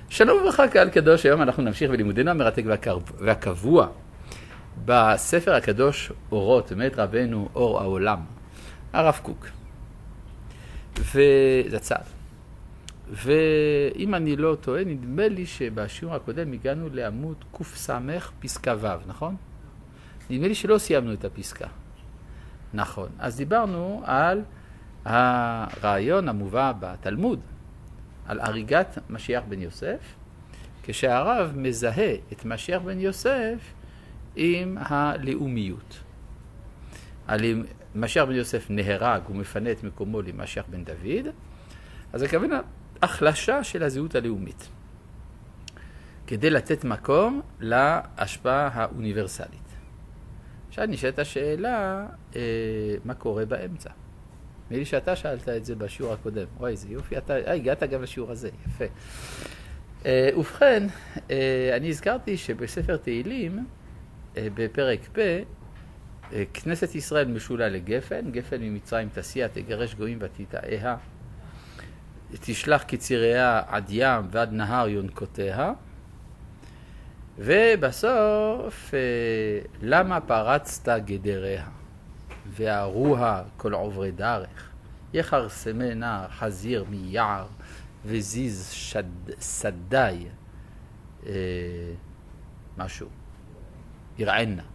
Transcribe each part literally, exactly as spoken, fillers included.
שלום וברכה קהל קדוש, היום אנחנו נמשיך בלימודנו המרתק והקבוע בספר הקדוש אורות, מאת רבנו אור העולם, הרב קוק. וזה צעד. ואם אני לא טועה, נדמה לי שבשיעור הקודם הגענו לעמוד קוף סמך פסקה ו', נכון? נדמה לי שלא סיימנו את הפסקה. נכון. אז דיברנו על הרעיון המובא בתלמוד, על הריגת משיח בן יוסף, כשהרב מזהה את משיח בן יוסף עם הלאומיות. משיח בן יוסף נהרג ומפנה את מקומו למשיח בן דוד, אז הכוונה החלשה של הזהות הלאומית, כדי לתת מקום להשפעה האוניברסלית. עכשיו נשאלת השאלה, אה, מה קורה באמצע? נראה לי שאתה שאלת את זה בשיעור הקודם. וואי, זה יופי, אתה אה, הגעת גם לשיעור הזה, יפה. אה, ובכן, אה, אני הזכרתי שבספר תהילים, אה, בפרק פ', אה, כנסת ישראל משולה לגפן, גפן ממצרים תסיע, תגרש גויים ותטעיה, תשלח קציריה עד ים ועד נהר יונקותיה, ובסוף, למה פרצת גדריה, והרוה כל עוברי דרך, יחרסמנה חזיר מיער, וזיז שד, שדי, אה, משהו, ירענה.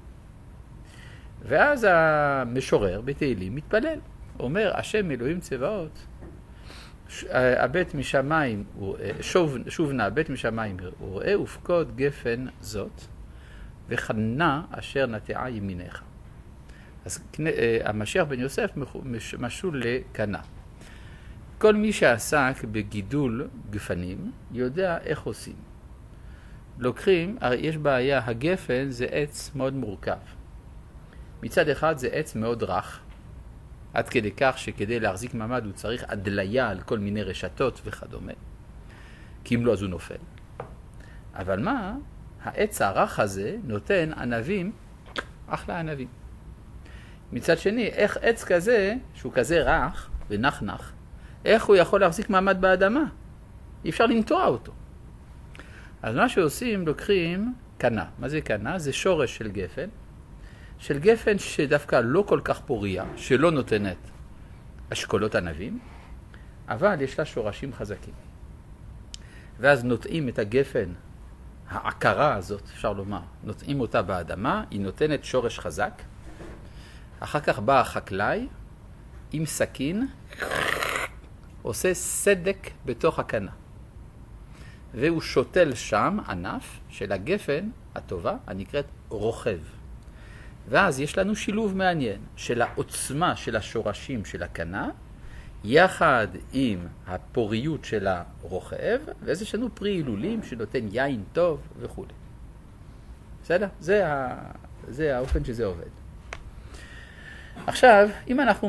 ואז המשורר בתהילים מתפלל, אומר, השם אלוהים צבאות, הבית משמיים, שוב, שוב נא, בית משמיים וראה ופקוד גפן זאת, וחנה אשר נטעה ימיניך. אז המשיח בן יוסף משול לקנה. כל מי שעסק בגידול גפנים יודע איך עושים. לוקחים, הרי יש בעיה, הגפן זה עץ מאוד מורכב. מצד אחד זה עץ מאוד רך, עד כדי כך שכדי להחזיק מעמד הוא צריך הדליה על כל מיני רשתות וכדומה, כי אם לא אז הוא נופל. אבל מה? העץ הרך הזה נותן ענבים, אחלה ענבים. מצד שני, איך עץ כזה, שהוא כזה רך ונחנך, איך הוא יכול להחזיק מעמד באדמה? אי אפשר לנטוע אותו. אז מה שעושים, לוקחים קנה. מה זה קנה? זה שורש של גפן, של גפן שדווקא לא כל כך פוריה, שלא נותנת אשכולות ענבים, אבל יש לה שורשים חזקים. ואז נוטעים את הגפן, העקרה הזאת, אפשר לומר, נוטעים אותה באדמה, היא נותנת שורש חזק. אחר כך בא החקלאי עם סכין, עושה סדק בתוך הקנה. והוא שותל שם ענף של הגפן הטובה, הנקראת רוכב. ואז יש לנו שילוב מעניין של העוצמה של השורשים של הקנה, יחד עם הפוריות של הרוכב, ואז יש לנו פרי הילולים שנותן יין טוב וכו'. בסדר? זה, ה... זה האופן שזה עובד. עכשיו, אם אנחנו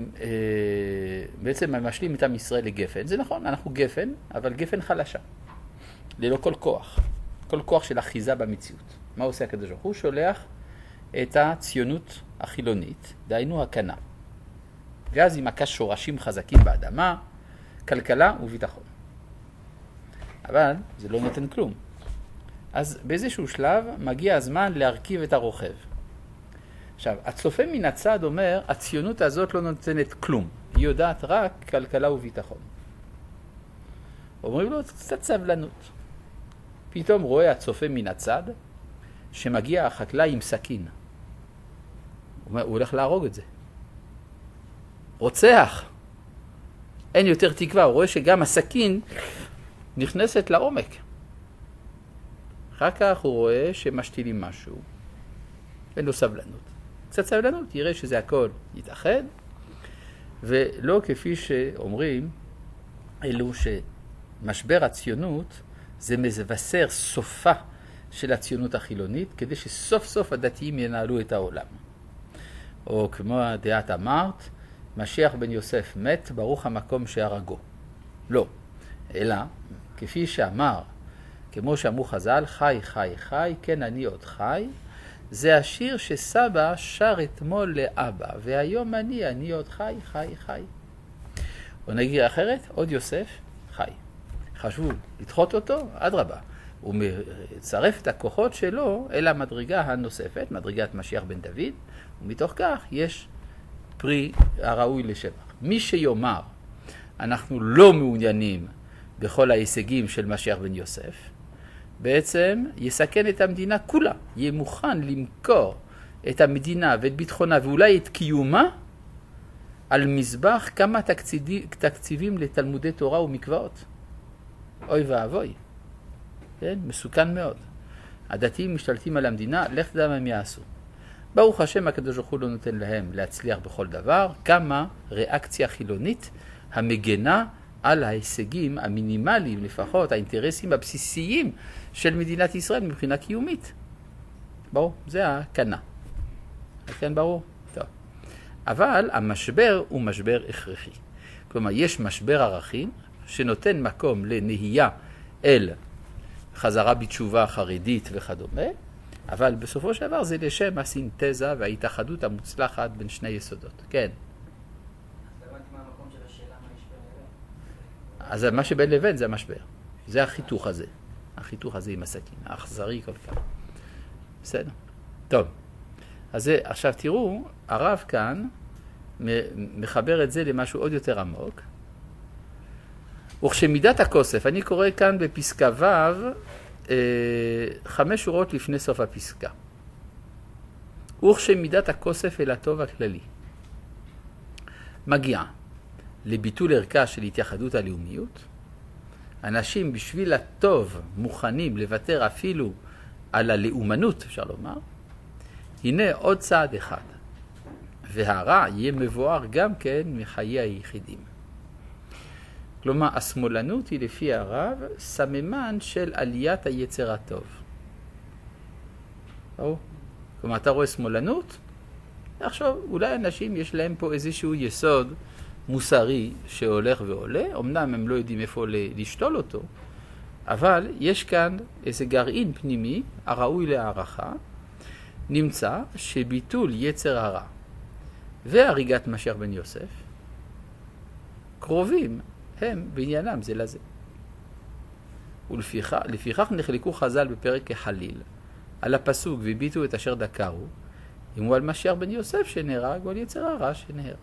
בעצם משלים את עם ישראל לגפן, זה נכון, אנחנו גפן, אבל גפן חלשה, ללא כל כוח, כל כוח של אחיזה במציאות. מה עושה הקדוש ברוך הוא? שולח את הציונות החילונית, דהיינו הקנה. ואז היא מכה שורשים חזקים באדמה, כלכלה וביטחון. אבל זה לא נותן כלום. אז באיזשהו שלב מגיע הזמן להרכיב את הרוכב. עכשיו, הצופה מן הצד אומר, הציונות הזאת לא נותנת כלום. היא יודעת רק כלכלה וביטחון. אומרים לו, קצת סבלנות. פתאום רואה הצופה מן הצד, שמגיע החקלאי עם סכין. הוא הולך להרוג את זה. רוצח. אין יותר תקווה. הוא רואה שגם הסכין נכנסת לעומק. אחר כך הוא רואה שמשתילים משהו. אין לו סבלנות. קצת סבלנות, יראה שזה הכל יתאחד, ולא כפי שאומרים, אלו שמשבר הציונות זה מבשר סופה של הציונות החילונית, כדי שסוף סוף הדתיים ינהלו את העולם. או כמו הדעת אמרת, משיח בן יוסף מת, ברוך המקום שהרגו. לא, אלא כפי שאמר, כמו שאמרו חז"ל, חי חי חי, כן אני עוד חי, זה השיר שסבא שר אתמול לאבא, והיום אני, אני עוד חי חי חי. או נגיד אחרת, עוד יוסף חי. חשבו לדחות אותו, אדרבה. הוא מצרף את הכוחות שלו אל המדרגה הנוספת, מדרגת משיח בן דוד, ומתוך כך יש פרי הראוי לשבח. מי שיאמר, אנחנו לא מעוניינים בכל ההישגים של משיח בן יוסף, בעצם יסכן את המדינה כולה, יהיה מוכן למכור את המדינה ואת ביטחונה ואולי את קיומה על מזבח כמה תקציבים, תקציבים לתלמודי תורה ומקוואות. אוי ואבוי. כן? מסוכן מאוד. הדתיים משתלטים על המדינה, לך תדע מה הם יעשו. ברוך השם, הקדוש ברוך הוא לא נותן להם להצליח בכל דבר, כמה ריאקציה חילונית המגנה על ההישגים המינימליים, לפחות האינטרסים הבסיסיים של מדינת ישראל מבחינה קיומית. ברור, זה הקנה. כן, ברור? טוב. אבל המשבר הוא משבר הכרחי. כלומר, יש משבר ערכים שנותן מקום לנהייה אל חזרה בתשובה חרדית וכדומה, אבל בסופו של דבר זה לשם הסינתזה וההתאחדות המוצלחת בין שני יסודות. כן. אז הבנתי מה המקום של השאלה מה יש בין לבין. אז מה שבין לבין זה המשבר. זה החיתוך הזה. החיתוך הזה עם הסכין, האכזרי כל כך. בסדר. טוב. אז זה, עכשיו תראו, הרב כאן מחבר את זה למשהו עוד יותר עמוק. וכשמידת הכוסף, אני קורא כאן בפסקה ו' אה, חמש שורות לפני סוף הפסקה. וכשמידת הכוסף אל הטוב הכללי מגיעה לביטול ערכה של התייחדות הלאומיות, אנשים בשביל הטוב מוכנים לוותר אפילו על הלאומנות, אפשר לומר, הנה עוד צעד אחד, והרע יהיה מבואר גם כן מחיי היחידים. כלומר, השמאלנות היא לפי הרב סממן של עליית היצר הטוב. או, כלומר, אתה רואה שמאלנות? עכשיו, אולי אנשים יש להם פה איזשהו יסוד מוסרי שהולך ועולה, אמנם הם לא יודעים איפה לשתול אותו, אבל יש כאן איזה גרעין פנימי, הראוי להערכה, נמצא שביטול יצר הרע והריגת משיח בן יוסף קרובים הם בעניינם זה לזה. ולפיכך לפיכך נחלקו חז"ל בפרק כחליל על הפסוק וביטו את אשר דקרו, אם הוא על משיח בן יוסף שנהרג או על יצר הרע שנהרג.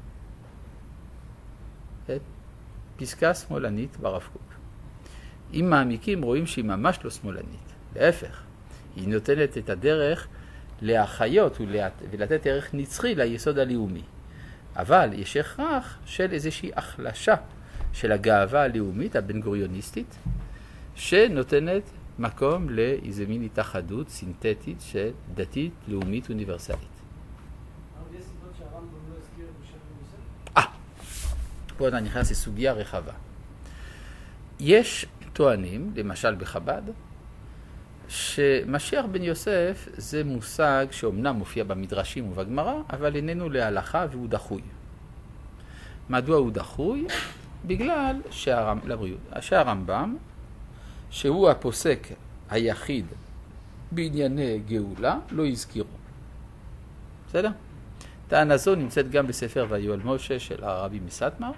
פסקה שמאלנית ברב קוק. אם מעמיקים רואים שהיא ממש לא שמאלנית. להפך, היא נותנת את הדרך להחיות ולתת ערך נצחי ליסוד הלאומי. אבל יש הכרח של איזושהי החלשה של הגאווה הלאומית, הבן גוריוניסטית, שנותנת מקום לאיזה מין התאחדות סינתטית של דתית, לאומית, אוניברסלית. אבל יש סיבות שהרמב"ם לא הזכיר את משיח בן יוסף? אה, פה אתה נכנס לסוגיה רחבה. יש טוענים, למשל בחב"ד, שמשיח בן יוסף זה מושג שאומנם מופיע במדרשים ובגמרא, אבל איננו להלכה והוא דחוי. מדוע הוא דחוי? בגלל שהרמ... לבריאות, שהרמב"ם, שהוא הפוסק היחיד בענייני גאולה, לא הזכירו. בסדר? טענה זו נמצאת גם בספר ויואל משה של הרבי מסטמר,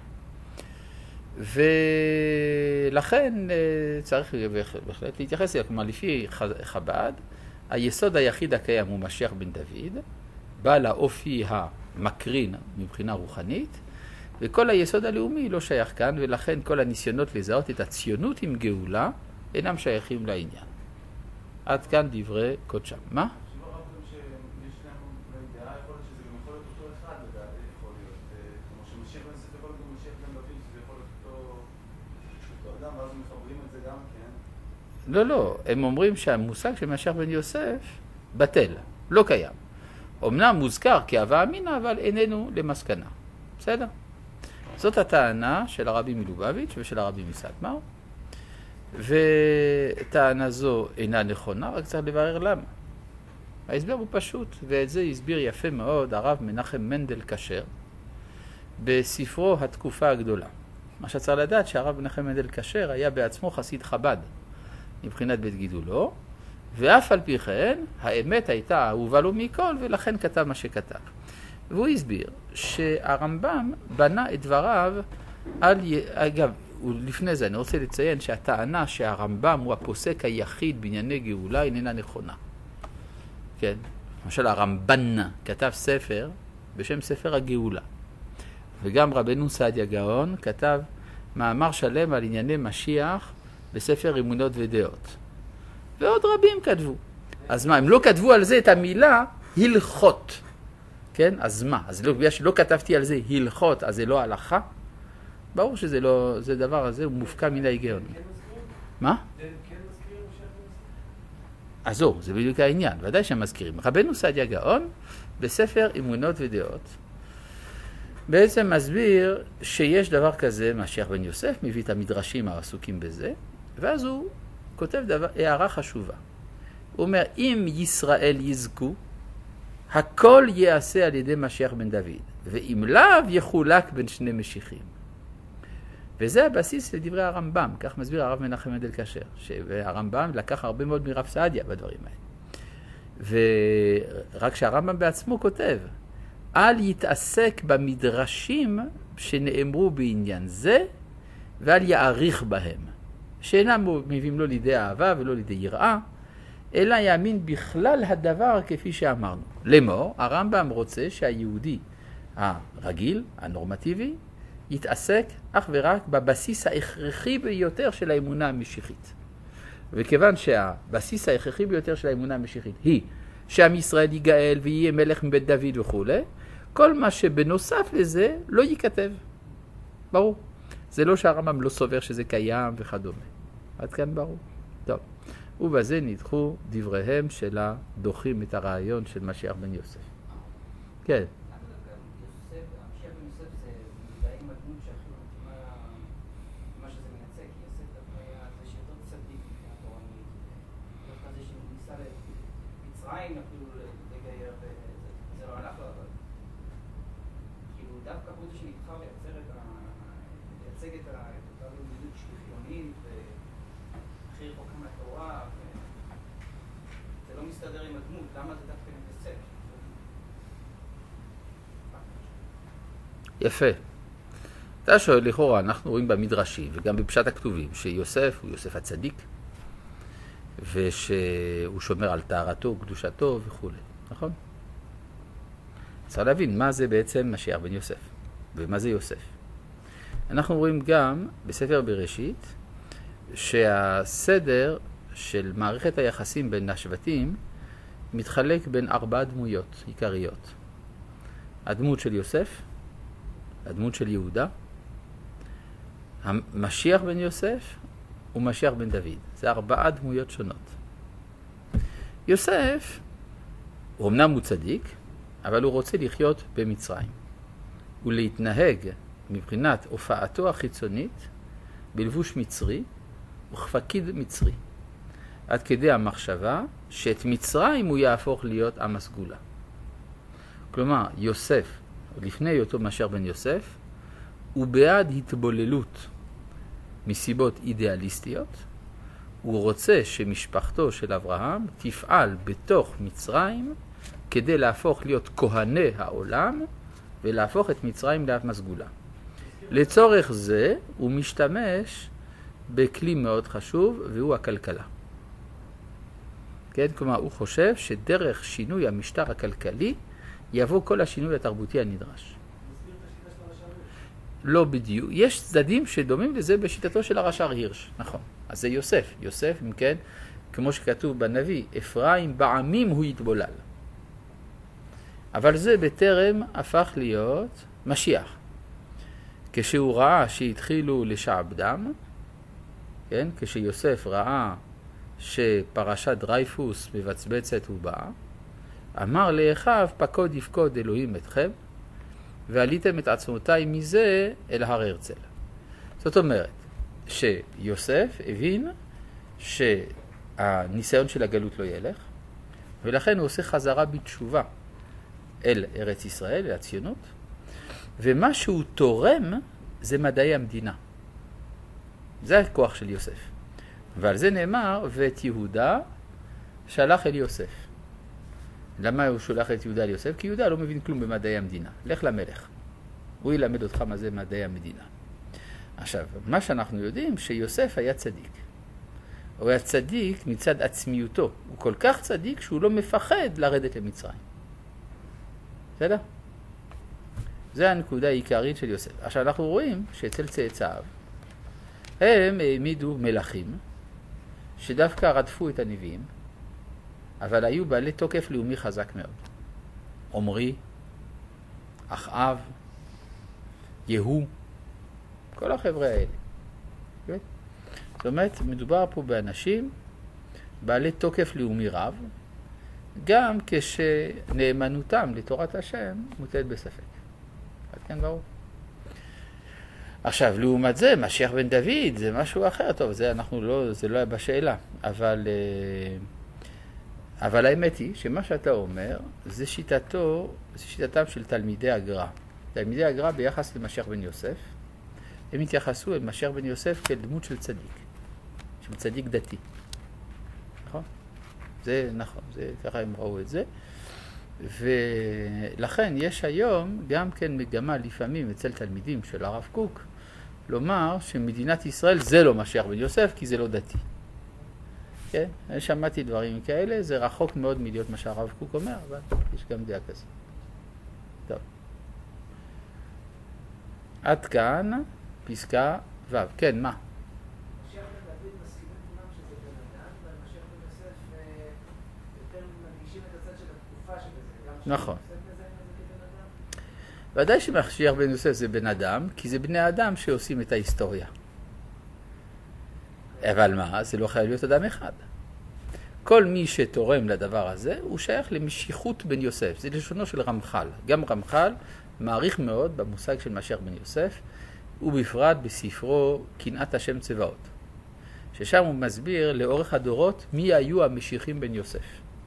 ולכן צריך בהחלט להתייחס אליה. כלומר, לפי חב"ד, היסוד היחיד הקיים הוא משיח בן דוד, בעל האופי המקרין מבחינה רוחנית, וכל היסוד הלאומי לא שייך כאן, ולכן כל הניסיונות לזהות את הציונות עם גאולה אינם שייכים לעניין. עד כאן דברי קודשם. מה? לא, לא, הם אומרים שהמושג של משיח בן יוסף בטל, לא קיים. אמנם מוזכר כאווה אמינה, אבל איננו למסקנה. בסדר? זאת הטענה של הרבי מלובביץ' ושל הרבי מסטמר, וטענה זו אינה נכונה, רק צריך לברר למה. ההסבר הוא פשוט, ואת זה הסביר יפה מאוד הרב מנחם מנדל כשר בספרו התקופה הגדולה. מה שצריך לדעת שהרב מנחם מנדל כשר היה בעצמו חסיד חב"ד מבחינת בית גידולו, ואף על פי כן האמת הייתה אהובה לו מכל, ולכן כתב מה שכתב. והוא הסביר שהרמב"ם בנה את דבריו על, אגב, ולפני זה אני רוצה לציין שהטענה שהרמב"ם הוא הפוסק היחיד בענייני גאולה איננה נכונה. כן? למשל הרמב"ן כתב ספר בשם ספר הגאולה. וגם רבנו סעדיה גאון כתב מאמר שלם על ענייני משיח בספר אמונות ודעות. ועוד רבים כתבו. אז מה, הם לא כתבו על זה את המילה הלכות. כן? אז מה? אז לא, בגלל שלא כתבתי על זה הלכות, אז זה לא הלכה? ברור שזה לא, זה דבר הזה, הוא מופקע מן ההיגיון. מה? אז זהו, זה בדיוק העניין, ודאי שהם מזכירים. רבנו סעדיה גאון, בספר אמונות ודעות, בעצם מסביר שיש דבר כזה, משיח בן יוסף, מביא את המדרשים העסוקים בזה, ואז הוא כותב דבר, הערה חשובה. הוא אומר, אם ישראל יזכו, הכל יעשה על ידי משיח בן דוד, ואם לאו יחולק בין שני משיחים. וזה הבסיס לדברי הרמב"ם, כך מסביר הרב מנחם מנדל כשר, שהרמב"ם לקח הרבה מאוד מרב סעדיה בדברים האלה. ורק שהרמב"ם בעצמו כותב, אל יתעסק במדרשים שנאמרו בעניין זה, ואל יעריך בהם, שאינם מביאים לו לידי אהבה ולא לידי יראה, אלא יאמין בכלל הדבר כפי שאמרנו. לאמור, הרמב"ם רוצה שהיהודי הרגיל, הנורמטיבי, יתעסק אך ורק בבסיס ההכרחי ביותר של האמונה המשיחית. וכיוון שהבסיס ההכרחי ביותר של האמונה המשיחית היא שעם ישראל ייגאל ויהיה מלך מבית דוד וכו', כל מה שבנוסף לזה לא ייכתב. ברור. זה לא שהרמב"ם לא סובר שזה קיים וכדומה. עד כאן ברור. טוב. ובזה נדחו דבריהם של הדוחים את הרעיון של משיח בן יוסף. כן. יפה. אתה שואל, לכאורה, אנחנו רואים במדרשים וגם בפשט הכתובים שיוסף הוא יוסף הצדיק ושהוא שומר על טהרתו, קדושתו וכו'. נכון? צריך להבין מה זה בעצם משיח בן יוסף ומה זה יוסף. אנחנו רואים גם בספר בראשית שהסדר של מערכת היחסים בין השבטים מתחלק בין ארבע דמויות עיקריות. הדמות של יוסף, הדמות של יהודה, המשיח בן יוסף ומשיח בן דוד. זה ארבעה דמויות שונות. יוסף, הוא אמנם הוא צדיק, אבל הוא רוצה לחיות במצרים. ולהתנהג מבחינת הופעתו החיצונית בלבוש מצרי וכפקיד מצרי. עד כדי המחשבה שאת מצרים הוא יהפוך להיות עם הסגולה. כלומר, יוסף, לפני אותו משיח בן יוסף, הוא בעד התבוללות מסיבות אידיאליסטיות. הוא רוצה שמשפחתו של אברהם תפעל בתוך מצרים כדי להפוך להיות כהני העולם ולהפוך את מצרים לעם הסגולה. לצורך זה הוא משתמש בכלי מאוד חשוב והוא הכלכלה. כן? כלומר, הוא חושב שדרך שינוי המשטר הכלכלי יבוא כל השינוי התרבותי הנדרש. לא בדיוק. יש צדדים שדומים לזה בשיטתו של הרש"ר הירש. נכון. אז זה יוסף. יוסף, אם כן, כמו שכתוב בנביא, אפרים בעמים הוא יתבולל. אבל זה בטרם הפך להיות משיח. כשהוא ראה שהתחילו לשעבדם, כן? כשיוסף ראה שפרשת דרייפוס מבצבצת ובאה, אמר לאחיו, פקוד יפקוד אלוהים אתכם, ועליתם את עצמותיי מזה אל הר הרצל. זאת אומרת, שיוסף הבין שהניסיון של הגלות לא ילך, ולכן הוא עושה חזרה בתשובה אל ארץ ישראל, אל הציונות, ומה שהוא תורם זה מדעי המדינה. זה הכוח של יוסף. ועל זה נאמר, ואת יהודה שלח אל יוסף. למה הוא שולח את יהודה אל יוסף? כי יהודה לא מבין כלום במדעי המדינה. לך למלך. הוא ילמד אותך מה זה מדעי המדינה. עכשיו, מה שאנחנו יודעים, שיוסף היה צדיק. הוא היה צדיק מצד עצמיותו. הוא כל כך צדיק שהוא לא מפחד לרדת למצרים. בסדר? זה הנקודה העיקרית של יוסף. עכשיו אנחנו רואים שאצל צאצאיו הם העמידו מלכים שדווקא רדפו את הנביאים, אבל היו בעלי תוקף לאומי חזק מאוד. עומרי, אחאב, יהוא, כל החבר'ה האלה. כן? זאת אומרת, מדובר פה באנשים בעלי תוקף לאומי רב, גם כשנאמנותם לתורת השם מוטלת בספק. עד כאן ברור. עכשיו, לעומת זה, משיח בן דוד זה משהו אחר. טוב, זה אנחנו לא, זה לא היה בשאלה. אבל, אבל האמת היא שמה שאתה אומר, זה שיטתו, זה שיטתם של תלמידי הגר"א. תלמידי הגר"א ביחס למשיח בן יוסף, הם התייחסו אל משיח בן יוסף כדמות של צדיק, של צדיק דתי. נכון? זה נכון, זה, ככה הם ראו את זה. ולכן יש היום גם כן מגמה לפעמים אצל תלמידים של הרב קוק, לומר שמדינת ישראל זה לא משיח בן יוסף כי זה לא דתי. כן? אני שמעתי דברים כאלה, זה רחוק מאוד מלהיות מה שהרב קוק אומר, אבל יש גם דעה כזאת. טוב. עד כאן פסקה ו'. כן, מה? משיח בן דוד מסכימים כולם שזה בן אדם, ומשיח בן יוסף יותר מנגישים את הצד של התקופה שבזה. נכון. ודאי שמשיח בן יוסף זה בן אדם, כי זה בני אדם שעושים את ההיסטוריה. אבל מה? זה לא חייב להיות אדם אחד. כל מי שתורם לדבר הזה, הוא שייך למשיכות בן יוסף. זה לשונו של רמח"ל. גם רמח"ל מעריך מאוד במושג של משיח בן יוסף, ובפרט בספרו קנאת השם צבאות. ששם הוא מסביר לאורך הדורות מי היו המשיכים בן יוסף.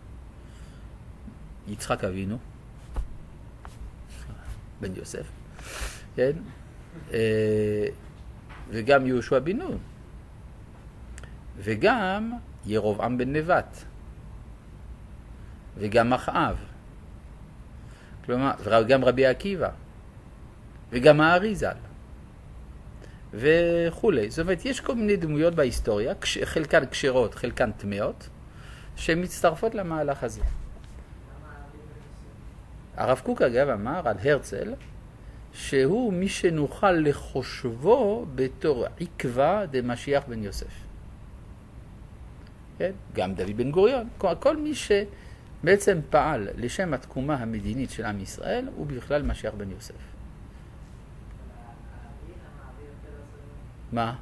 יצחק אבינו, בן יוסף, כן? וגם יהושע בן נון, וגם ירבעם בן נבט, וגם אחאב, כלומר, וגם רבי עקיבא, וגם האריזל, וכו'. זאת אומרת, יש כל מיני דמויות בהיסטוריה, חלקן קשרות, חלקן טמאות, שמצטרפות למהלך הזה. הרב קוק אגב אמר על הרצל, שהוא מי שנוכל לחושבו בתור עקבה דמשיח בן יוסף. כן? גם דוד בן גוריון. כל מי שבעצם פעל לשם התקומה המדינית של עם ישראל, הוא בכלל משיח בן יוסף. מה?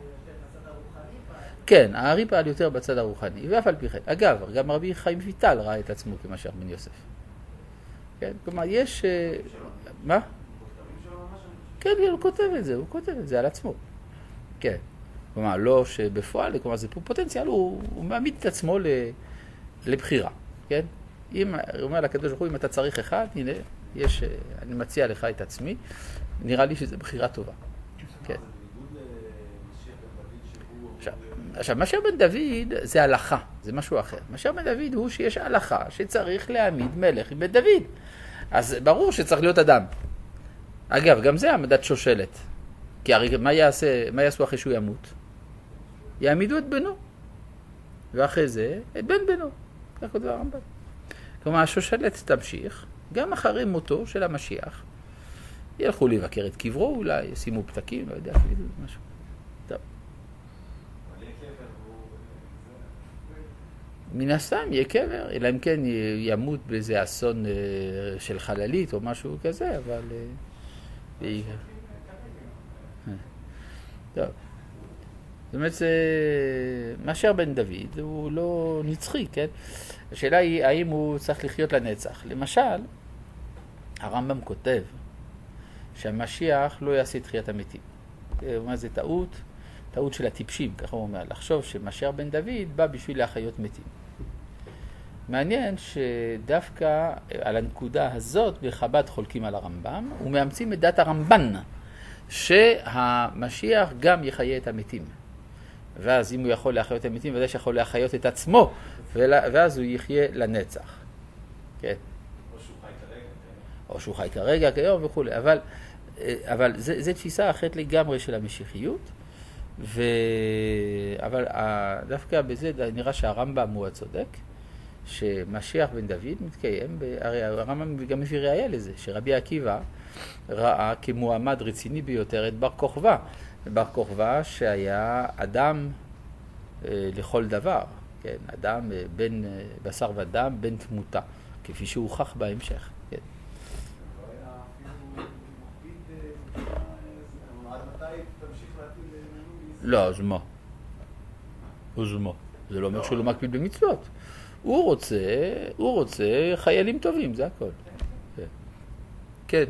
כן, הארי פעל יותר בצד הרוחני, ואף על פי כן. אגב, גם רבי חיים ויטל ראה את עצמו כמשיח בן יוסף. כן, כלומר, יש... מה? כן, הוא כותב את זה, הוא כותב את זה על עצמו. כן. כלומר, לא שבפועל, כלומר, זה פוטנציאל, הוא, הוא מעמיד את עצמו לבחירה. כן? אם, הוא אומר לקדוש ברוך הוא, אם אתה צריך אחד, הנה, יש, אני מציע לך את עצמי, נראה לי שזה בחירה טובה. כן. עכשיו, עכשיו, משיח בן דוד זה הלכה, זה משהו אחר. משיח בן דוד הוא שיש הלכה שצריך להעמיד מלך מבית דוד. אז ברור שצריך להיות אדם. אגב, גם זה העמדת שושלת. כי הרי מה יעשה, מה יעשו אחרי שהוא ימות? יעמידו את בנו. ואחרי זה, את בן בנו. כך כותב הרמב"ם. כלומר, השושלת תמשיך, גם אחרי מותו של המשיח. ילכו לבקר את קברו אולי, ישימו פתקים, לא יודע, משהו. טוב. מן הסתם יהיה קבר, אלא אם כן ימות באיזה אסון של חללית או משהו כזה, אבל... טוב. זאת אומרת, משיח בן דוד הוא לא נצחי, כן? השאלה היא האם הוא צריך לחיות לנצח. למשל, הרמב"ם כותב שהמשיח לא יעשה תחיית המתים. מה זה טעות? טעות של הטיפשים, ככה הוא אומר, לחשוב שמשיח בן דוד בא בשביל להחיות מתים. מעניין שדווקא על הנקודה הזאת בחב"ד חולקים על הרמב"ם, ומאמצים את דת הרמב"ן, שהמשיח גם יחיה את המתים. ואז אם הוא יכול להחיות את המתים, ודאי שיכול להחיות את עצמו, ואז הוא יחיה לנצח. כן? או שהוא חי כרגע. או שהוא חי כרגע, כיום וכו'. אבל אבל זה, זה תפיסה אחרת לגמרי של המשיחיות, ו... אבל דווקא בזה נראה שהרמב"ם הוא הצודק, שמשיח בן דוד מתקיים, הרי הרמב"ם גם מביא ראיה לזה, שרבי עקיבא ראה כמועמד רציני ביותר את בר כוכבא, בר כוכבא שהיה אדם אה, לכל דבר, כן? אדם אה, בין אה, בשר ודם, בין תמותה, כפי שהוכח בהמשך. כן. לא, אז מה? אז מה? זה לא אומר שהוא לא מקפיד במצוות. הוא רוצה, הוא רוצה חיילים טובים, זה הכל. כן. כן.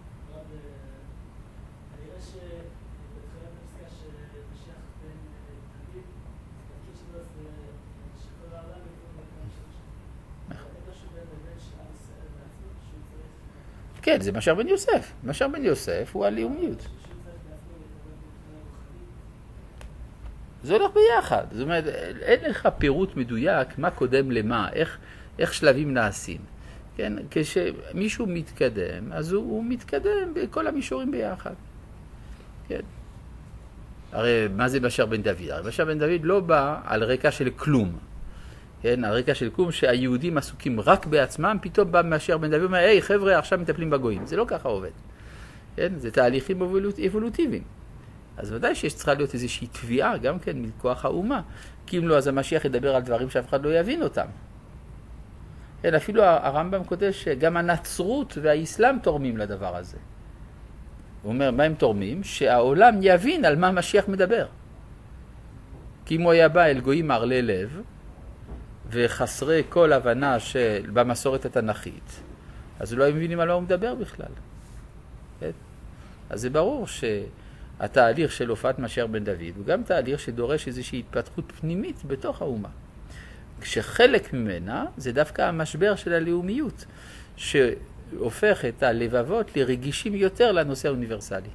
כן, זה משיח בן יוסף. משיח בן יוסף הוא הלאומיות. זה הולך ביחד. זאת אומרת, אין לך פירוט מדויק מה קודם למה, איך, איך שלבים נעשים. כן, כשמישהו מתקדם, אז הוא, הוא מתקדם בכל המישורים ביחד. כן. הרי מה זה משיח בן דוד? הרי משיח בן דוד לא בא על רקע של כלום. כן, על רקע של כלום שהיהודים עסוקים רק בעצמם, פתאום בא משיח בן דוד ואומר, היי חבר'ה, עכשיו מטפלים בגויים. זה לא ככה עובד. כן, זה תהליכים אבולוטיביים. אז ודאי שיש צריכה להיות איזושהי תביעה גם כן מכוח האומה. כי אם לא, אז המשיח ידבר על דברים שאף אחד לא יבין אותם. כן, אפילו הרמב"ם כותב שגם הנצרות והאסלאם תורמים לדבר הזה. הוא אומר, מה הם תורמים? שהעולם יבין על מה המשיח מדבר. כי אם הוא היה בא אל גויים מערלי לב, וחסרי כל הבנה של, במסורת התנ"כית, אז לא מבינים על מה הוא מדבר בכלל. כן? אז זה ברור שהתהליך של הופעת משיח בן דוד הוא גם תהליך שדורש איזושהי התפתחות פנימית בתוך האומה. כשחלק ממנה זה דווקא המשבר של הלאומיות, שהופך את הלבבות לרגישים יותר לנושא האוניברסלי.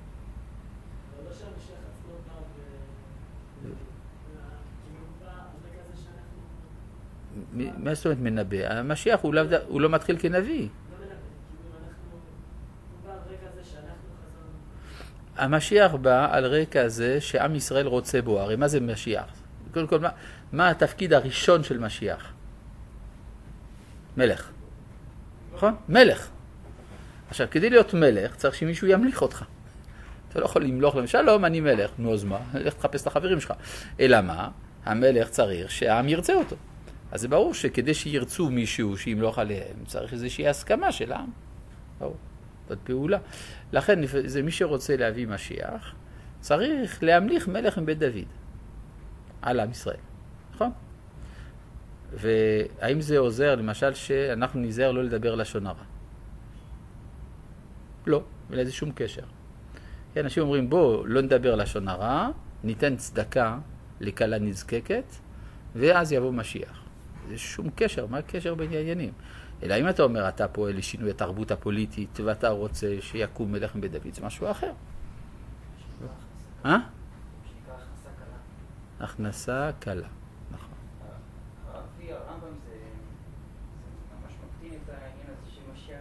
מה זאת אומרת מנבא? המשיח הוא לא, הוא לא מתחיל כנביא. המשיח בא על רקע זה שעם ישראל רוצה בו. הרי מה זה משיח? קודם כל, מה, מה התפקיד הראשון של משיח? מלך. נכון? מלך. עכשיו, כדי להיות מלך, צריך שמישהו ימליך אותך. אתה לא יכול למלוך למשל, שלום, אני מלך. נו, אז מה? לך תחפש את החברים שלך. אלא מה? המלך צריך שהעם ירצה אותו. אז זה ברור שכדי שירצו מישהו שימלוך עליהם, צריך איזושהי הסכמה של העם. ברור, זאת פעולה. לכן, זה מי שרוצה להביא משיח, צריך להמליך מלך עם בית דוד על עם ישראל. נכון? והאם זה עוזר, למשל, שאנחנו נזהר לא לדבר לשון הרע? לא, אין לזה שום קשר. אנשים אומרים, בוא, לא נדבר לשון הרע, ניתן צדקה לקלה נזקקת, ואז יבוא משיח. זה שום קשר, מה הקשר בין העניינים? אלא אם אתה אומר, אתה פועל לשינוי התרבות הפוליטית, ואתה רוצה שיקום מלך עם בית דוד, זה משהו אחר. אה? הכנסה קלה, נכון. לפי הרמב"ם זה ממש מקטין את העניין הזה של משיח.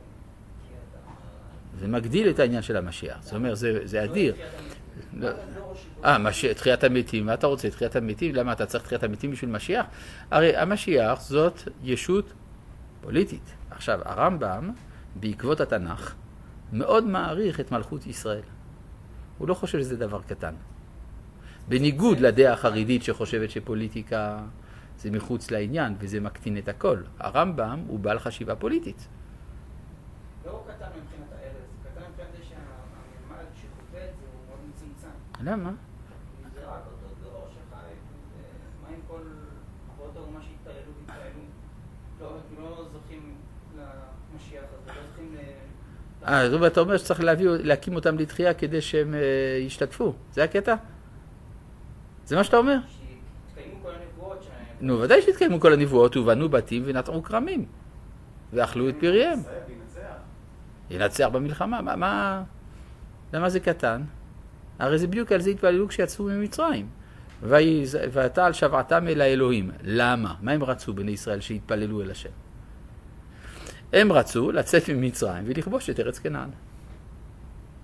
זה מגדיל את העניין של המשיח, זאת אומרת, זה אדיר. אה, תחיית המתים, מה אתה רוצה? תחיית המתים? למה אתה צריך תחיית המתים בשביל משיח? הרי המשיח זאת ישות פוליטית. עכשיו, הרמב"ם, בעקבות התנ"ך, מאוד מעריך את מלכות ישראל. הוא לא חושב שזה דבר קטן. בניגוד לדעה החרדית שחושבת שפוליטיקה זה מחוץ לעניין וזה מקטין את הכל. הרמב"ם הוא בעל חשיבה פוליטית. לא קטן מבחינת הארץ, קטן מבחינת זה שהממד שחווה את זה הוא מאוד מצומצם. למה? זה רק אותו דור שחי, מה עם כל אבות האומה שהתפעלו והתפעלו? לא זוכים למשיח הזה, לא זוכים ל... אה, זאת אומרת, אתה אומר שצריך להביא, להקים אותם לתחייה כדי שהם ישתתפו. זה הקטע? זה מה שאתה אומר? שהתקיימו כל הנבואות שלהם. נו, ודאי שהתקיימו כל הנבואות, ובנו בתים ונטעו כרמים. ואכלו את פריהם. ינצח במלחמה. מה, מה... למה זה קטן? הרי זה בדיוק על זה התפללו כשיצאו ממצרים. ואתה על שבעתם אל האלוהים. למה? מה הם רצו בני ישראל שהתפללו אל השם? הם רצו לצאת ממצרים ולכבוש את ארץ כנען.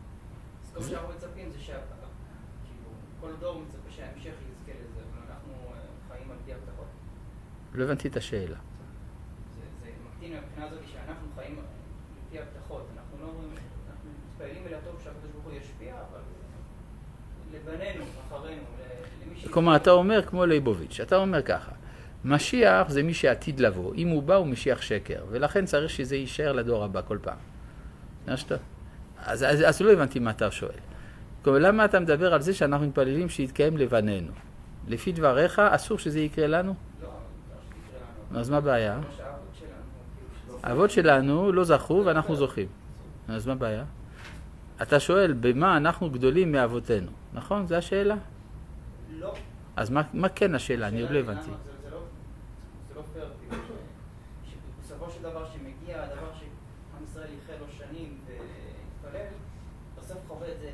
מה שאנחנו מצפים זה שכל דור מצפה שההמשך יזכה לזה, אבל אנחנו חיים על פי הבטחות. לא הבנתי את השאלה. זה מקטין מבחינה הזאת שאנחנו חיים על פי הבטחות. אנחנו לא אנחנו מתפעלים אל הטוב שהקדוש ברוך הוא ישפיע, אבל לבנינו, אחרינו, למי ש... כלומר, אתה אומר כמו ליבוביץ', אתה אומר ככה, משיח זה מי שעתיד לבוא, אם הוא בא הוא משיח שקר, ולכן צריך שזה יישאר לדור הבא כל פעם. נשת? אז, אז, אז לא הבנתי מה אתה שואל. כלומר, למה אתה מדבר על זה שאנחנו מתפללים שיתקיים לבנינו? לפי דבריך, אסור שזה יקרה לנו? לא, לא שיקרה לנו. אז מה הבעיה? כמו שהאבות שלנו. האבות שלנו לא זכו ואנחנו זוכים. אז מה הבעיה? אתה שואל, במה אנחנו גדולים מאבותינו? נכון? זו השאלה? לא. אז מה, מה כן השאלה? אני עוד לא הבנתי. זה לא, זה לא פייר, שבסופו של דבר שמגיע הדבר שעם ישראל יחיה לו שנים והתפלל, בסוף חווה את זה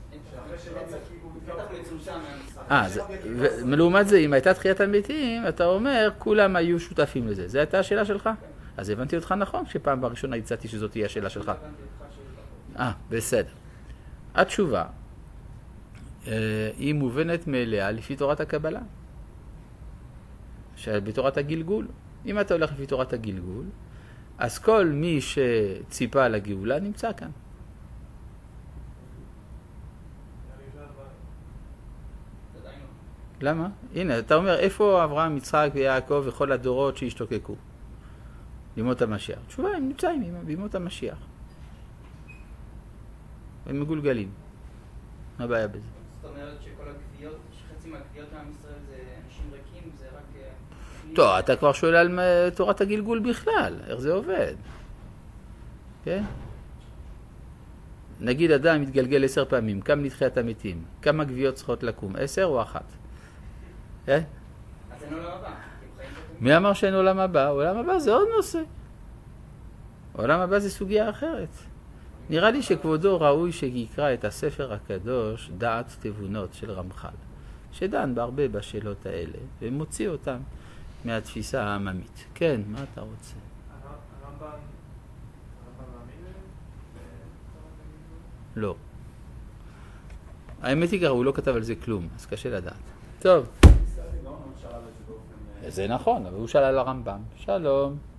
נתח מצומצם מהמשחק. אה, לעומת זה, אם הייתה תחיית המתים, אתה אומר, כולם היו שותפים לזה. זו הייתה השאלה שלך? אז הבנתי אותך נכון, כשפעם בראשונה הצעתי שזאת תהיה השאלה שלך. אה, בסדר. התשובה היא מובנת מאליה לפי תורת הקבלה, בתורת הגלגול. אם אתה הולך לפי תורת הגלגול, אז כל מי שציפה לגאולה נמצא כאן. למה? הנה, אתה אומר, איפה אברהם, יצחק ויעקב וכל הדורות שהשתוקקו? בימות המשיח. תשובה, הם נמצאים בימות המשיח. הם מגולגלים. מה הבעיה בזה? זאת אומרת שכל הגוויות, שחצי מהגוויות מעם ישראל זה אנשים ריקים, זה רק... טוב, אתה כבר שואל על תורת הגלגול בכלל, איך זה עובד? כן? נגיד אדם מתגלגל עשר פעמים, כמה לתחיית המתים? כמה גוויות צריכות לקום? עשר או אחת? כן? אז אין עולם הבא. מי אמר שאין עולם הבא? עולם הבא זה עוד נושא. עולם הבא זה סוגיה אחרת. נראה לי שכבודו ראוי שיקרא את הספר הקדוש דעת תבונות של רמח"ל, שדן בהרבה בשאלות האלה ומוציא אותם מהתפיסה העממית. כן, מה אתה רוצה? הרמב"ם מאמין להם? לא. האמת היא ככה, הוא לא כתב על זה כלום, אז קשה לדעת. טוב. זה נכון, אבל הוא שאל על הרמב"ם. שלום.